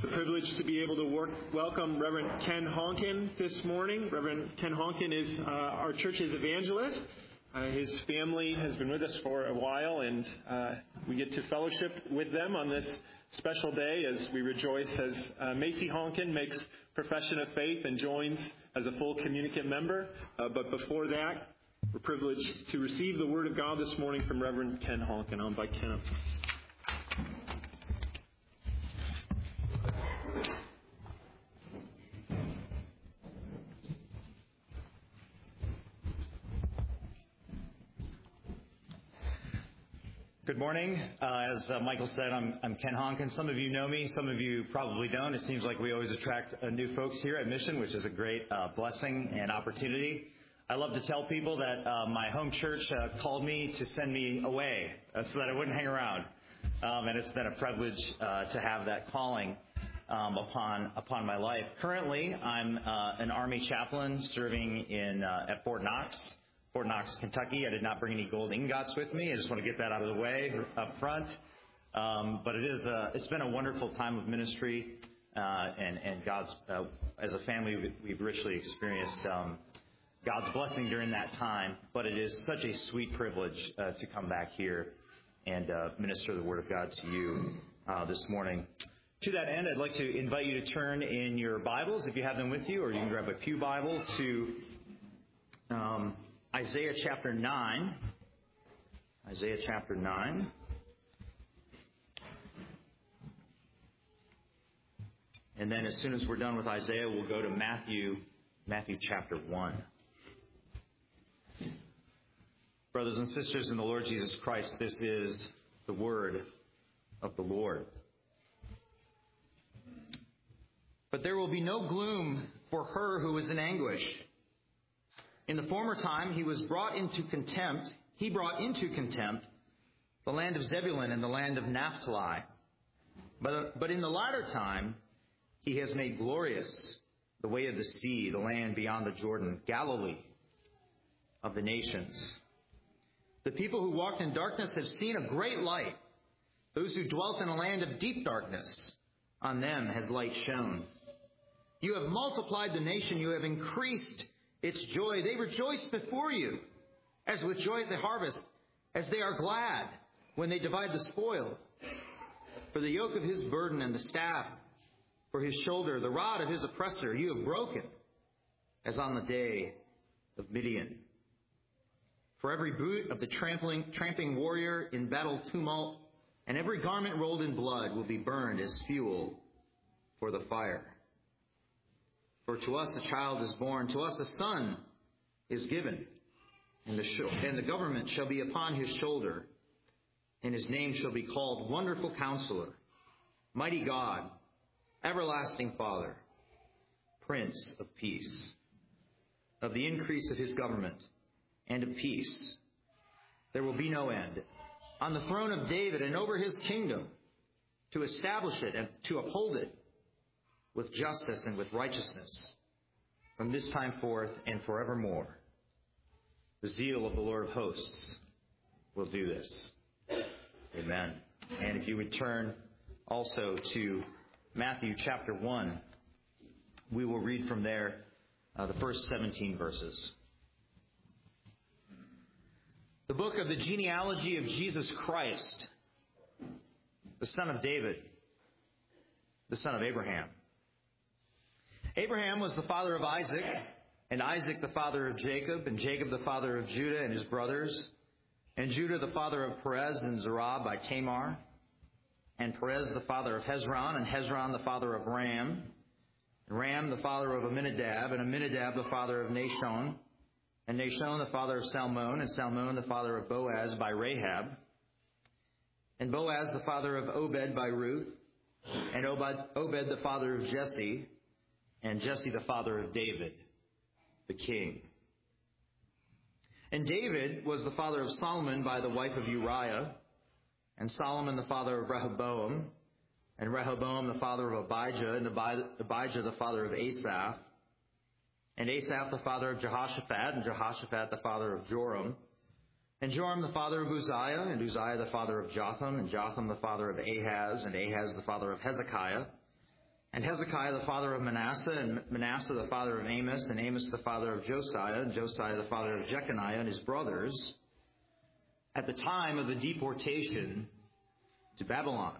It's a privilege to be able to welcome Reverend Ken Honkin this morning. Reverend Ken Honkin is our church's evangelist. His family has been with us for a while, and we get to fellowship with them on this special day as we rejoice as Macy Honkin makes profession of faith and joins as a full communicant member. But before that, we're privileged to receive the Word of God this morning from Reverend Ken Honkin. I'll invite Ken up. Good morning. As Michael said, I'm Ken Honkin. Some of you know me, some of you probably don't. It seems like we always attract new folks here at Mission, which is a great blessing and opportunity. I love to tell people that my home church called me to send me away so that I wouldn't hang around. And it's been a privilege to have that calling upon my life. Currently, I'm an Army chaplain serving at Fort Knox, Kentucky. I did not bring any gold ingots with me. I just want to get that out of the way up front. But it's been a wonderful time of ministry, and God's, as a family, we've richly experienced God's blessing during that time. But it is such a sweet privilege to come back here and minister the Word of God to you this morning. To that end, I'd like to invite you to turn in your Bibles, if you have them with you, or you can grab a pew Bible, to Isaiah chapter 9. Isaiah chapter 9. And then as soon as we're done with Isaiah, we'll go to Matthew chapter 1. Brothers and sisters in the Lord Jesus Christ, this is the word of the Lord. But there will be no gloom for her who is in anguish. In the former time he brought into contempt the land of Zebulun and the land of Naphtali. But in the latter time he has made glorious the way of the sea, the land beyond the Jordan, Galilee of the nations. The people who walked in darkness have seen a great light. Those who dwelt in a land of deep darkness, on them has light shone. You have multiplied the nation, you have increased its joy. They rejoice before you, as with joy at the harvest, as they are glad when they divide the spoil. For the yoke of his burden and the staff for his shoulder, the rod of his oppressor, you have broken, as on the day of Midian. For every boot of the tramping warrior in battle tumult, and every garment rolled in blood will be burned as fuel for the fire. For to us a child is born, to us a son is given, and the government shall be upon his shoulder, and his name shall be called Wonderful Counselor, Mighty God, Everlasting Father, Prince of Peace. Of the increase of his government and of peace there will be no end, on the throne of David and over his kingdom, to establish it and to uphold it with justice and with righteousness, from this time forth and forevermore. The zeal of the Lord of hosts will do this. Amen. And if you would turn also to Matthew chapter 1, we will read from there the first 17 verses. The book of the genealogy of Jesus Christ, the son of David, the son of Abraham. Abraham was the father of Isaac, and Isaac the father of Jacob, and Jacob the father of Judah and his brothers, and Judah the father of Perez and Zerah by Tamar, and Perez the father of Hezron, and Hezron the father of Ram, and Ram the father of Amminadab, and Amminadab the father of Nahshon, and Nahshon the father of Salmon, and Salmon the father of Boaz by Rahab, and Boaz the father of Obed by Ruth, and Obed the father of Jesse, and Jesse the father of David, the king. And David was the father of Solomon by the wife of Uriah, and Solomon the father of Rehoboam, and Rehoboam the father of Abijah, and Abijah the father of Asaph, and Asaph the father of Jehoshaphat, and Jehoshaphat the father of Joram, and Joram the father of Uzziah, and Uzziah the father of Jotham, and Jotham the father of Ahaz, and Ahaz the father of Hezekiah, and Hezekiah the father of Manasseh, and Manasseh the father of Amos, and Amos the father of Josiah, and Josiah the father of Jeconiah and his brothers, at the time of the deportation to Babylon.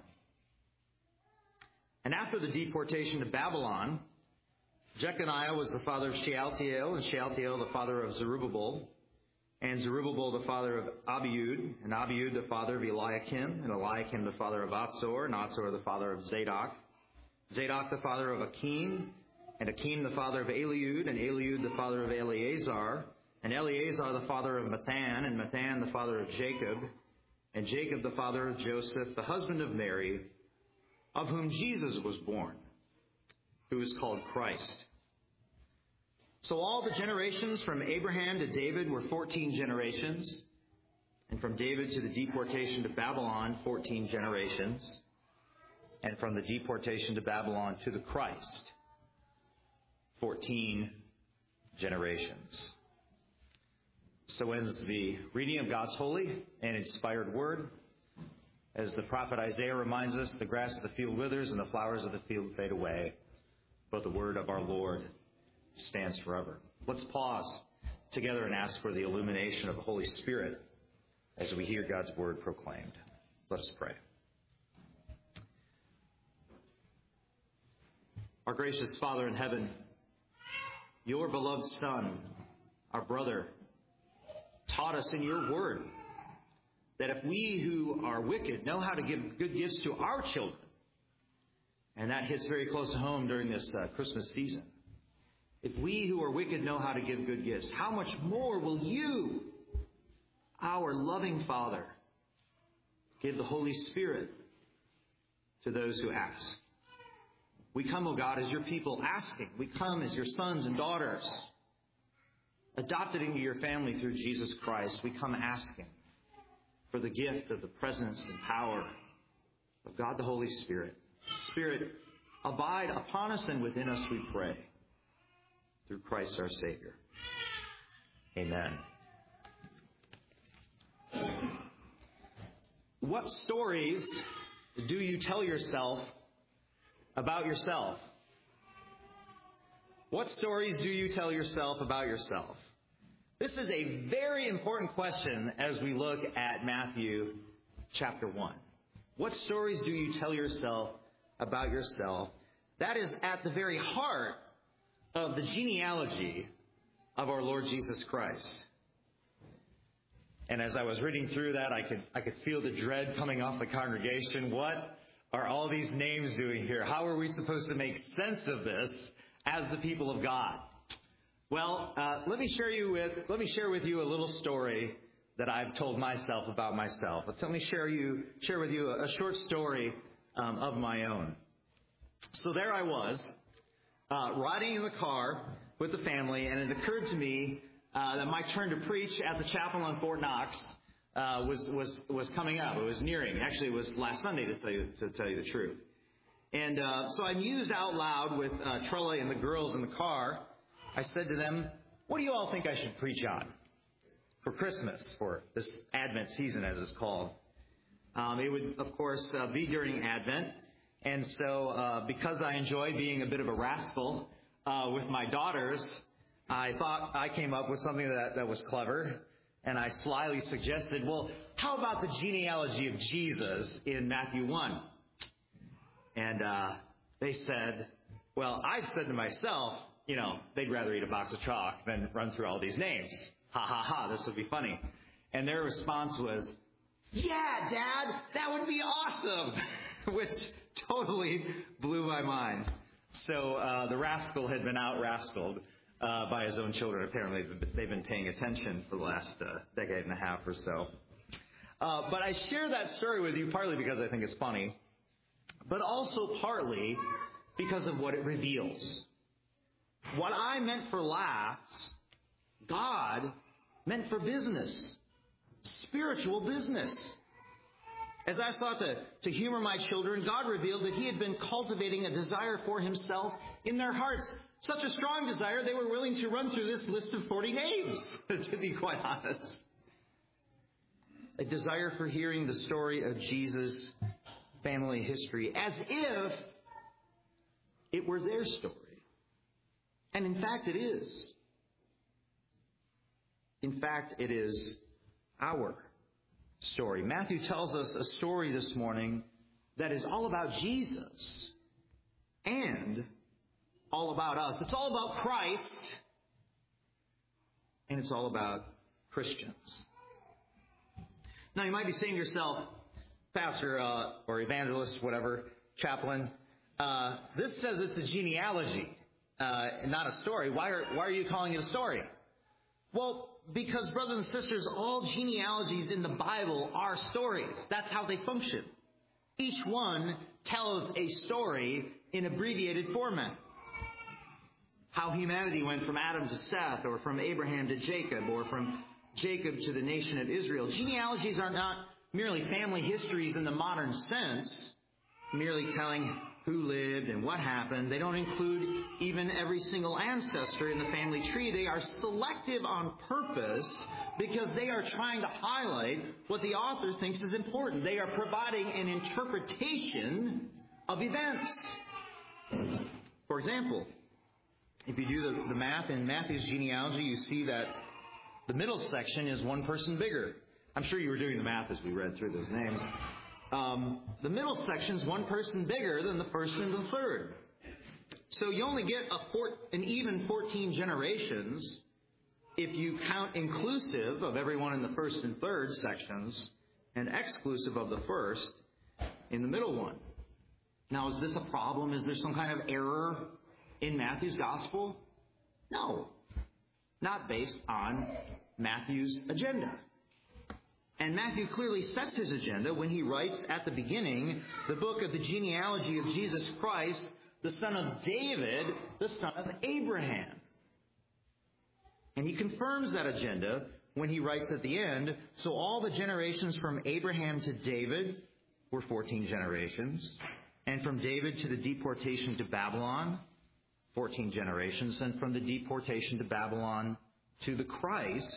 And after the deportation to Babylon, Jeconiah was the father of Shealtiel, and Shealtiel the father of Zerubbabel, and Zerubbabel the father of Abiud, and Abiud the father of Eliakim, and Eliakim the father of Atzor, and Atzor the father of Zadok, Zadok the father of Akim, and Akim the father of Eliud, and Eliud the father of Eleazar, and Eleazar the father of Mathan, and Mathan the father of Jacob, and Jacob the father of Joseph, the husband of Mary, of whom Jesus was born, who is called Christ. So all the generations from Abraham to David were 14 generations, and from David to the deportation to Babylon, 14 generations, and from the deportation to Babylon to the Christ, 14 generations. So ends the reading of God's holy and inspired word. As the prophet Isaiah reminds us, the grass of the field withers and the flowers of the field fade away, but the word of our Lord stands forever. Let's pause together and ask for the illumination of the Holy Spirit as we hear God's word proclaimed. Let us pray. Our gracious Father in heaven, your beloved Son, our brother, taught us in your word that if we who are wicked know how to give good gifts to our children, and that hits very close to home during this Christmas season, if we who are wicked know how to give good gifts, how much more will you, our loving Father, give the Holy Spirit to those who ask? We come, O God, as your people asking. We come as your sons and daughters, adopted into your family through Jesus Christ. We come asking for the gift of the presence and power of God the Holy Spirit. Spirit, abide upon us and within us, we pray, through Christ our Savior. Amen. What stories do you tell yourself about yourself? What stories do you tell yourself about yourself? This is a very important question as we look at Matthew chapter 1. What stories do you tell yourself about yourself? That is at the very heart of the genealogy of our Lord Jesus Christ. And as I was reading through that, I could feel the dread coming off the congregation. What are all these names doing here? How are we supposed to make sense of this as the people of God? Well, let me share with you a little story that I've told myself about myself. Let me share with you a short story of my own. So there I was, riding in the car with the family, and it occurred to me that my turn to preach at the chapel on Fort Knox was coming up. It was nearing. Actually, it was last Sunday, to tell you the truth. And so I mused out loud with Trella and the girls in the car. I said to them, "What do you all think I should preach on for Christmas, for this Advent season, as it's called?" It would, of course, be during Advent. And so because I enjoy being a bit of a rascal with my daughters, I thought I came up with something that was clever. And I slyly suggested, well, how about the genealogy of Jesus in Matthew 1? And they said, well, I've said to myself, they'd rather eat a box of chalk than run through all these names. Ha, ha, ha, this would be funny. And their response was, yeah, Dad, that would be awesome, which totally blew my mind. So the rascal had been out-rascaled by his own children. Apparently, they've been paying attention for the last decade and a half or so. But I share that story with you partly because I think it's funny, but also partly because of what it reveals. What I meant for laughs, God meant for business, spiritual business. As I sought to humor my children, God revealed that He had been cultivating a desire for Himself in their hearts. Such a strong desire, they were willing to run through this list of 40 names, to be quite honest. A desire for hearing the story of Jesus' family history, as if it were their story. And in fact, it is. In fact, it is our story. Matthew tells us a story this morning that is all about Jesus and all about us. It's all about Christ, and it's all about Christians. Now, you might be saying to yourself, Pastor or evangelist, whatever, chaplain, this says it's a genealogy, not a story. Why are you calling it a story? Well, because, brothers and sisters, all genealogies in the Bible are stories. That's how they function. Each one tells a story in abbreviated format. How humanity went from Adam to Seth, or from Abraham to Jacob, or from Jacob to the nation of Israel. Genealogies are not merely family histories in the modern sense, merely telling who lived and what happened. They don't include even every single ancestor in the family tree. They are selective on purpose because they are trying to highlight what the author thinks is important. They are providing an interpretation of events. For example, if you do the math in Matthew's genealogy, you see that the middle section is one person bigger. I'm sure you were doing the math as we read through those names. The middle section is one person bigger than the first and the third. So you only get an even 14 generations if you count inclusive of everyone in the first and third sections and exclusive of the first in the middle one. Now, is this a problem? Is there some kind of error in Matthew's gospel? No. Not based on Matthew's agenda. And Matthew clearly sets his agenda when he writes at the beginning the book of the genealogy of Jesus Christ, the son of David, the son of Abraham. And he confirms that agenda when he writes at the end, so all the generations from Abraham to David were 14 generations, and from David to the deportation to Babylon, 14 generations, and from the deportation to Babylon to the Christ,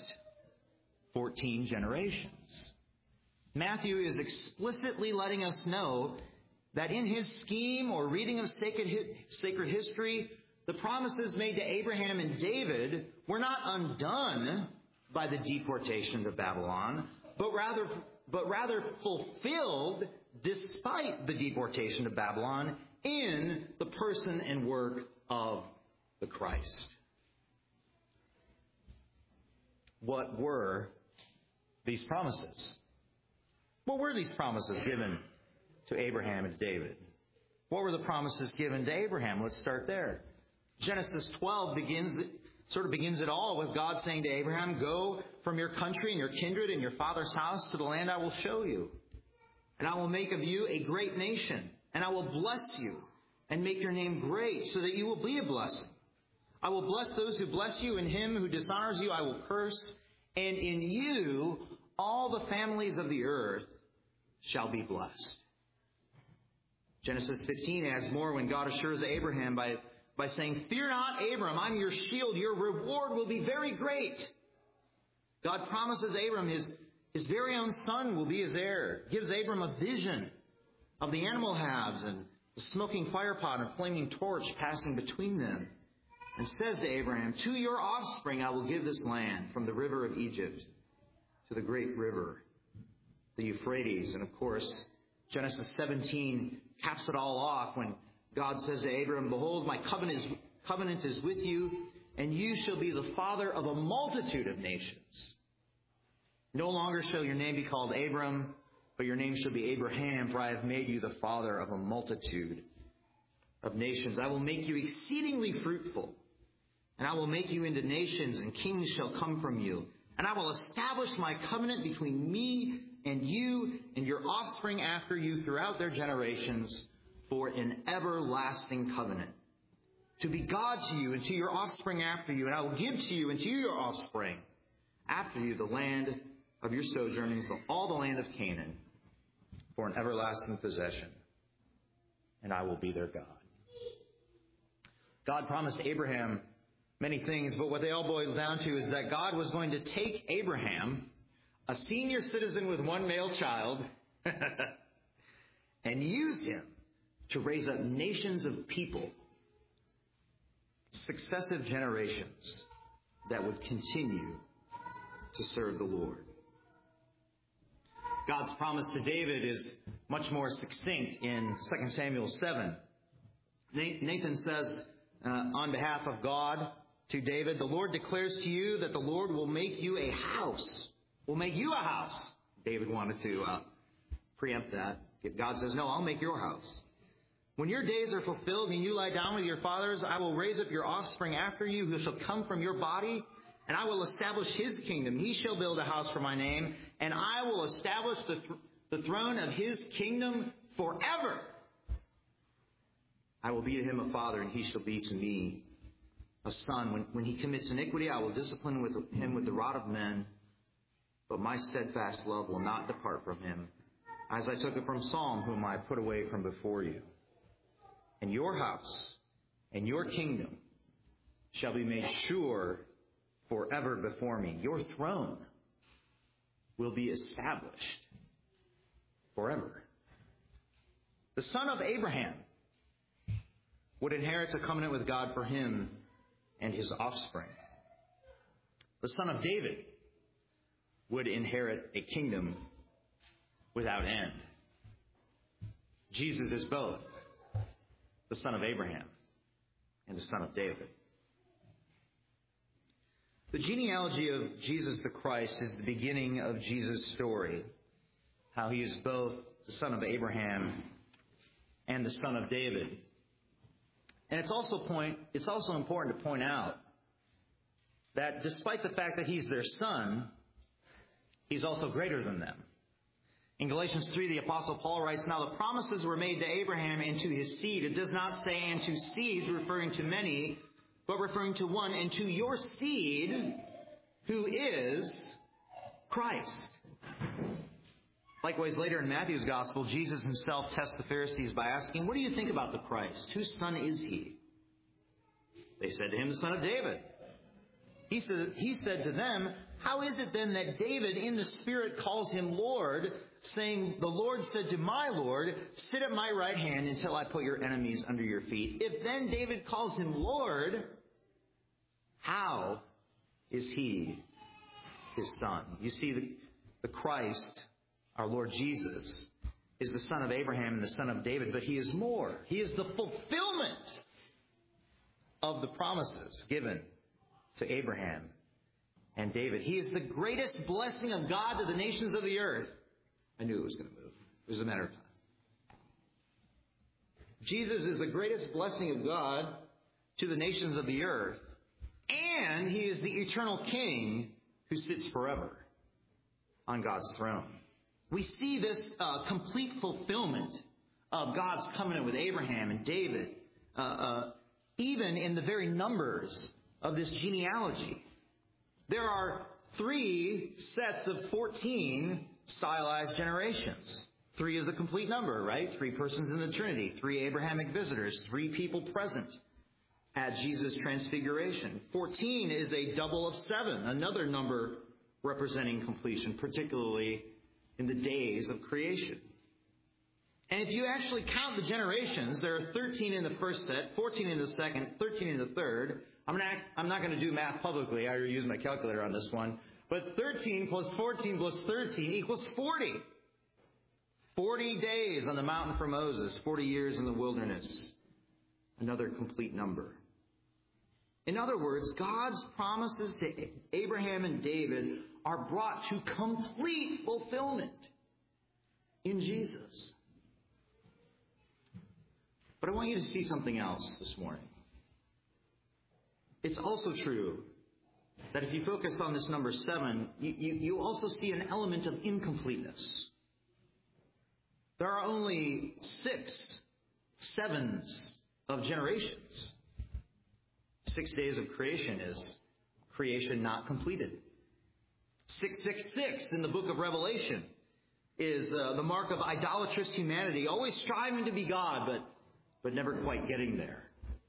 14 generations. Matthew is explicitly letting us know that in his scheme or reading of sacred history, the promises made to Abraham and David were not undone by the deportation to Babylon, but rather fulfilled despite the deportation to Babylon in the person and work of the Christ. What were these promises? What were these promises given to Abraham and David? What were the promises given to Abraham? Let's start there. Genesis 12 begins it all with God saying to Abraham, go from your country and your kindred and your father's house to the land I will show you. And I will make of you a great nation, and I will bless you and make your name great so that you will be a blessing. I will bless those who bless you, and him who dishonors you I will curse. And in you all the families of the earth shall be blessed. Genesis 15 adds more when God assures Abraham by saying, fear not, Abram, I'm your shield. Your reward will be very great. God promises Abram his very own son will be his heir. Gives Abram a vision of the animal halves and the smoking firepot and flaming torch passing between them. And says to Abraham, to your offspring I will give this land, from the river of Egypt to the great river, the Euphrates. And of course, Genesis 17 caps it all off when God says to Abraham, behold, my covenant is with you, and you shall be the father of a multitude of nations. No longer shall your name be called Abram, but your name shall be Abraham, for I have made you the father of a multitude of nations. I will make you exceedingly fruitful, and I will make you into nations, and kings shall come from you. And I will establish my covenant between me and you and your offspring after you throughout their generations for an everlasting covenant, to be God to you and to your offspring after you. And I will give to you and to your offspring after you the land of your sojournings, all the land of Canaan, for an everlasting possession. And I will be their God. God promised Abraham many things, but what they all boil down to is that God was going to take Abraham, a senior citizen with one male child, and use him to raise up nations of people successive generations that would continue to serve the Lord. God's promise to David is much more succinct in 2 Samuel 7. Nathan says on behalf of God to David, "The Lord declares to you that the Lord will make you a house." Will make you a house. David wanted to preempt that. God says, "No, I'll make your house. When your days are fulfilled and you lie down with your fathers, I will raise up your offspring after you who shall come from your body, and I will establish his kingdom. He shall build a house for my name, and I will establish the throne of his kingdom forever. I will be to him a father, and he shall be to me a son. When he commits iniquity, I will discipline him with the rod of men, but my steadfast love will not depart from him, as I took it from Saul, whom I put away from before you. And your house and your kingdom shall be made sure forever before me. Your throne will be established forever." The son of Abraham would inherit a covenant with God for him and his offspring. The son of David would inherit a kingdom without end. Jesus is both the son of Abraham and the son of David. The genealogy of Jesus the Christ is the beginning of Jesus' story, how he is both the son of Abraham and the son of David. And it's also important to point out that despite the fact that he's their son, he's also greater than them. In Galatians 3, the Apostle Paul writes, "Now the promises were made to Abraham and to his seed." It does not say "and to seeds," referring to many, but referring to one, "and to your seed, who is Christ." Likewise, later in Matthew's Gospel, Jesus himself tests the Pharisees by asking, "What do you think about the Christ? Whose son is he?" They said to him, "The son of David." He said to them, "How is it then that David in the Spirit calls him Lord, saying, 'The Lord said to my Lord, sit at my right hand until I put your enemies under your feet'? If then David calls him Lord, how is he his son?" You see, the Christ, our Lord Jesus, is the son of Abraham and the son of David, but he is more. He is the fulfillment of the promises given to Abraham and David. He is the greatest blessing of God to the nations of the earth. I knew it was going to move. It was a matter of time. Jesus is the greatest blessing of God to the nations of the earth, and he is the eternal King who sits forever on God's throne. We see this complete fulfillment of God's covenant with Abraham and David, even in the very numbers of this genealogy. There are 3 sets of 14 stylized generations. 3 is a complete number, right? 3 persons in the Trinity, 3 Abrahamic visitors, 3 people present at Jesus' transfiguration. 14 is a double of 7, another number representing completion, particularly in the days of creation. And if you actually count the generations, there are 13 in the first set, 14 in the second, 13 in the third. I'm not going to do math publicly. I already used my calculator on this one. But 13 plus 14 plus 13 equals 40. 40 days on the mountain for Moses, 40 years in the wilderness. Another complete number. In other words, God's promises to Abraham and David are brought to complete fulfillment in Jesus. But I want you to see something else this morning. It's also true that if you focus on this number 7, you also see an element of incompleteness. There are only 6 sevens of generations. 6 days of creation is creation not completed. 666 in the book of Revelation is the mark of idolatrous humanity, always striving to be God, but never quite getting there.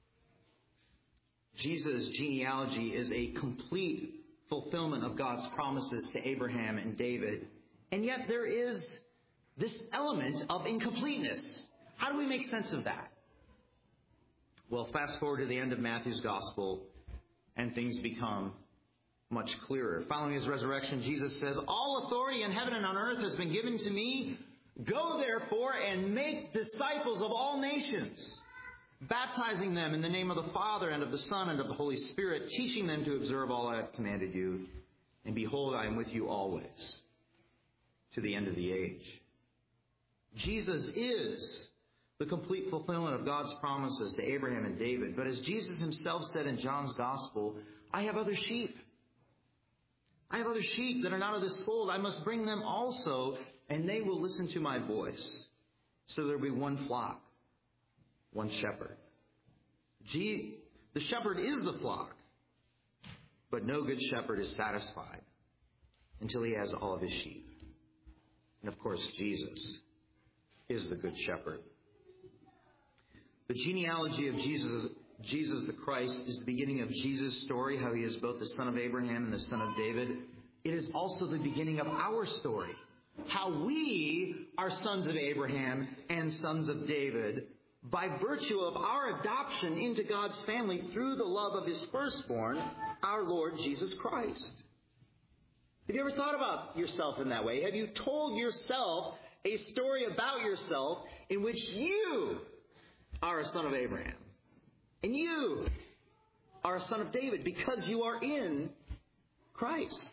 Jesus' genealogy is a complete fulfillment of God's promises to Abraham and David. And yet there is this element of incompleteness. How do we make sense of that? Well, fast forward to the end of Matthew's gospel, and things become much clearer. Following his resurrection, Jesus says, "All authority in heaven and on earth has been given to me. Go, therefore, and make disciples of all nations, baptizing them in the name of the Father and of the Son and of the Holy Spirit, teaching them to observe all I have commanded you. And behold, I am with you always, to the end of the age." Jesus is the complete fulfillment of God's promises to Abraham and David. But as Jesus himself said in John's Gospel, "I have other sheep. I have other sheep that are not of this fold. I must bring them also, and they will listen to my voice." So there will be one flock, one shepherd. The shepherd is the flock, but no good shepherd is satisfied until he has all of his sheep. And of course, Jesus is the good shepherd. The genealogy of Jesus the Christ is the beginning of Jesus' story, how he is both the son of Abraham and the son of David. It is also the beginning of our story, how we are sons of Abraham and sons of David by virtue of our adoption into God's family through the love of his firstborn, our Lord Jesus Christ. Have you ever thought about yourself in that way? Have you told yourself a story about yourself in which you are a son of Abraham and you are a son of David because you are in Christ?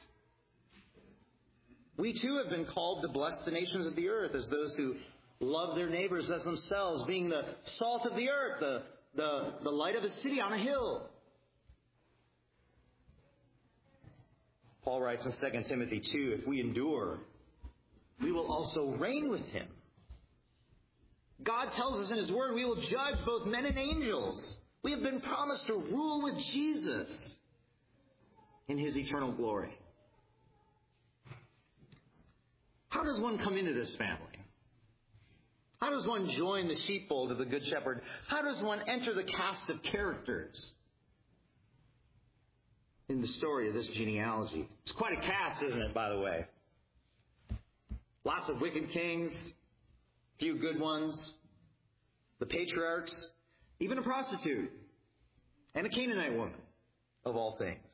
We too have been called to bless the nations of the earth as those who love their neighbors as themselves, being the salt of the earth, the light of a city on a hill. Paul writes in 2 Timothy 2, "If we endure, we will also reign with him." God tells us in his word we will judge both men and angels. We have been promised to rule with Jesus in his eternal glory. How does one come into this family? How does one join the sheepfold of the Good Shepherd? How does one enter the cast of characters in the story of this genealogy? It's quite a cast, isn't it, by the way? Lots of wicked kings, few good ones, the patriarchs, even a prostitute, and a Canaanite woman, of all things.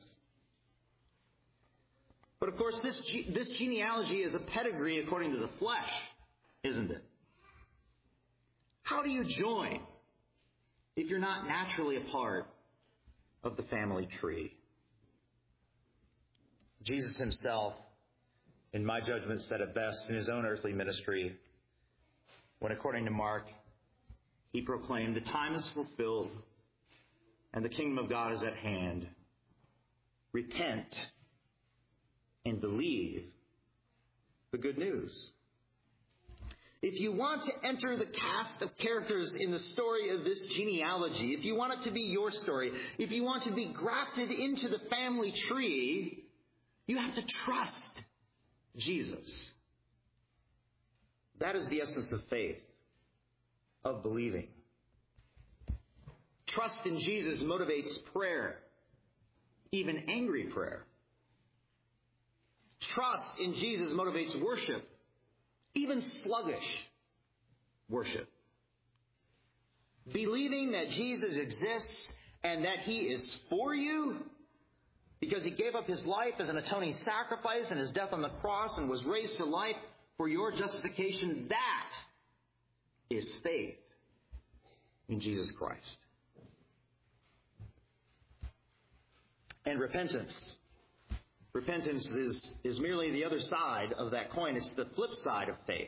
But of course, this genealogy is a pedigree according to the flesh, isn't it? How do you join if you're not naturally a part of the family tree? Jesus himself, in my judgment, said it best in his own earthly ministry when, according to Mark, he proclaimed, "The time is fulfilled and the kingdom of God is at hand. Repent and believe the good news." If you want to enter the cast of characters in the story of this genealogy, if you want it to be your story, if you want to be grafted into the family tree, you have to trust Jesus. That is the essence of faith, of believing. Trust in Jesus motivates prayer, even angry prayer. Trust in Jesus motivates worship, even sluggish worship. Believing that Jesus exists and that he is for you because he gave up his life as an atoning sacrifice and his death on the cross and was raised to life for your justification, that is faith in Jesus Christ. And repentance. Repentance is merely the other side of that coin. It's the flip side of faith.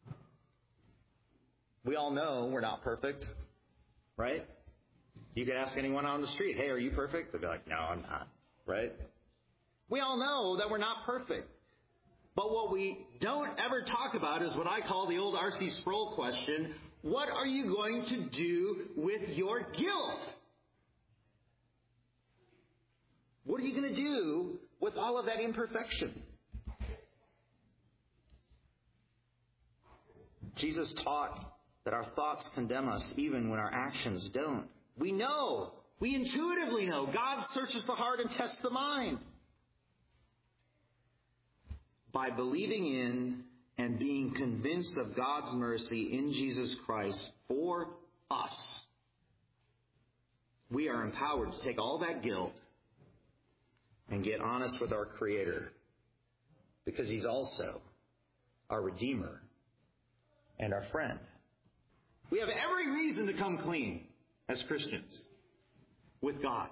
We all know we're not perfect, right? You could ask anyone on the street, "Hey, are you perfect?" They'll be like, "No, I'm not," right? We all know that we're not perfect. But what we don't ever talk about is what I call the old R.C. Sproul question: what are you going to do with your guilt? What are you going to do with all of that imperfection? Jesus taught that our thoughts condemn us even when our actions don't. We know, we intuitively know, God searches the heart and tests the mind. By believing in and being convinced of God's mercy in Jesus Christ for us, we are empowered to take all that guilt and get honest with our Creator, because He's also our Redeemer and our friend. We have every reason to come clean as Christians with God,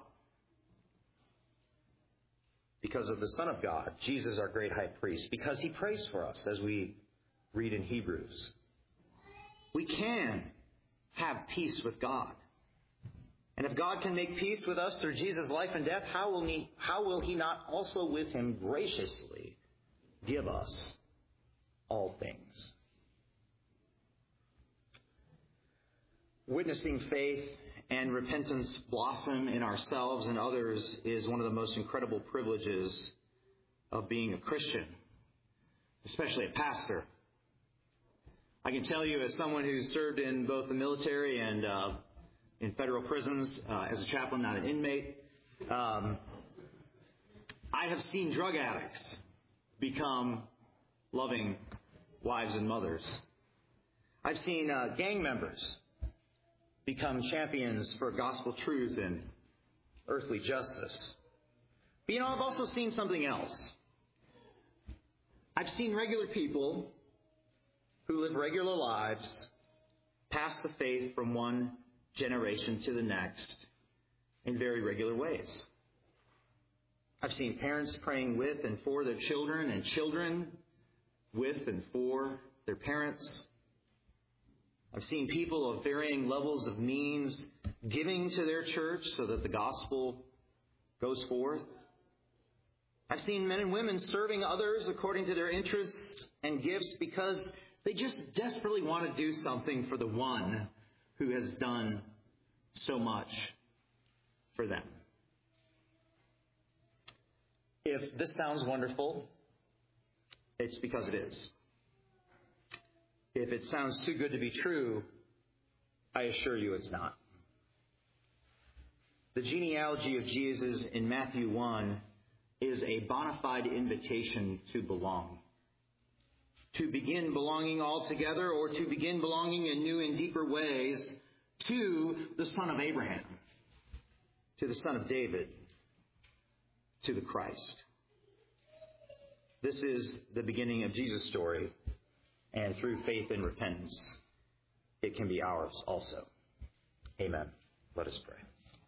because of the Son of God, Jesus, our great high priest, because He prays for us, as we read in Hebrews. We can have peace with God. And if God can make peace with us through Jesus' life and death, how will He not also with Him graciously give us all things? Witnessing faith and repentance blossom in ourselves and others is one of the most incredible privileges of being a Christian, especially a pastor. I can tell you, as someone who's served in both the military and in federal prisons as a chaplain, not an inmate, I have seen drug addicts become loving wives and mothers. I've seen gang members become champions for gospel truth and earthly justice. But I've also seen something else. I've seen regular people who live regular lives pass the faith from one generation to the next in very regular ways. I've seen parents praying with and for their children, and children with and for their parents. I've seen people of varying levels of means giving to their church so that the gospel goes forth. I've seen men and women serving others according to their interests and gifts because they just desperately want to do something for the one who has done so much for them. If this sounds wonderful, it's because it is. If it sounds too good to be true, I assure you it's not. The genealogy of Jesus in Matthew 1 is a bona fide invitation to belong. To begin belonging altogether, or to begin belonging in new and deeper ways to the Son of Abraham, to the Son of David, to the Christ. This is the beginning of Jesus' story, and through faith and repentance, it can be ours also. Amen. Let us pray.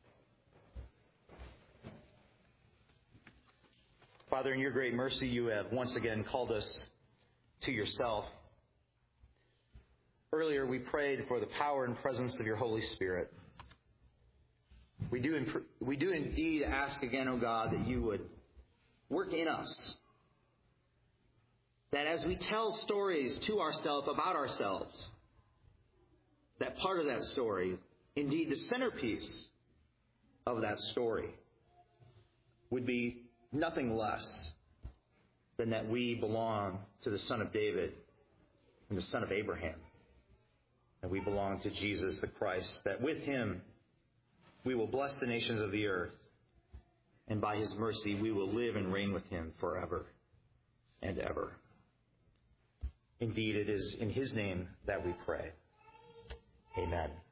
Father, in your great mercy, you have once again called us to yourself. Earlier, we prayed for the power and presence of your Holy Spirit. We do indeed ask again, O God, that you would work in us. That as we tell stories to ourselves, about ourselves, that part of that story, indeed the centerpiece of that story, would be nothing less than that we belong to the Son of David and the Son of Abraham. And we belong to Jesus the Christ, that with him we will bless the nations of the earth, and by his mercy we will live and reign with him forever and ever. Indeed, it is in his name that we pray. Amen.